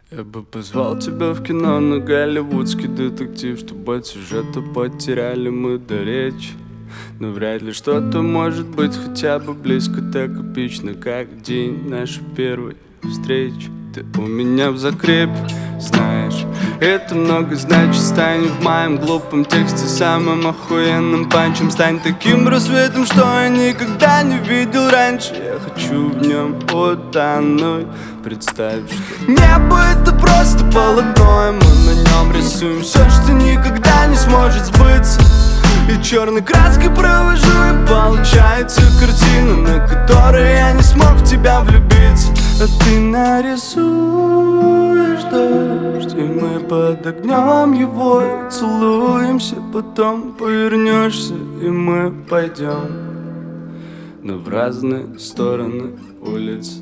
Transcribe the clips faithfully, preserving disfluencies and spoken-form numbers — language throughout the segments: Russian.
Я бы позвал тебя в кино на голливудский детектив, чтобы от сюжета потеряли мы до речи. Но вряд ли что-то может быть хотя бы близко так эпично, как день нашей первой встречи. Ты у меня в закрепе, знаешь, это много значит. Стань в моем глупом тексте самым охуенным панчем. Стань таким рассветом, что я никогда не видел раньше. Я хочу в нем утонуть. Представь, что небо — это просто полотно, и мы на нем рисуем все, что никогда не сможет сбыться. И черной краской провожу, и получается картина, на которой я не смог в тебя влюбиться. А ты нарисуешь дождь, и мы под огнем его целуемся. Потом повернешься, и мы пойдем, но в разные стороны улиц.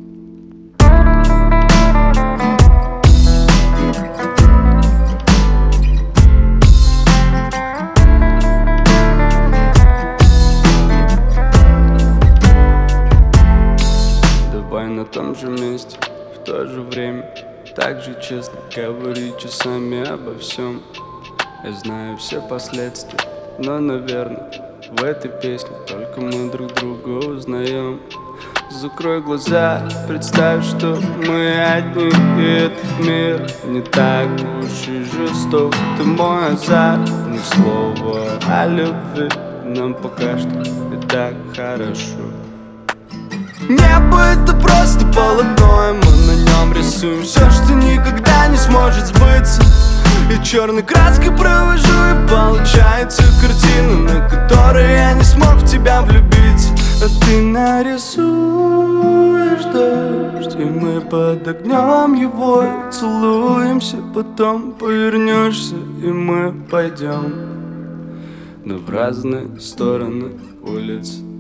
Давай на том же месте, в то же время, так же честно говори часами обо всем. Я знаю все последствия, но, наверное, в этой песне только мы друг друга узнаем. Закрой глаза, представь, что мы одни, и этот мир не так уж и жесток. Ты мой азарт, ни слова о любви, нам пока что и так хорошо. Небо — это просто полотно, и мы на нем рисуем все, что никогда не сможет сбыться. И черной краской провожу, и получается картина, на которой я не смог в тебя влюбиться. А ты нарисуешь дождь, и мы под огнем его целуемся. Потом повернешься, и мы пойдем, но в разные стороны улиц.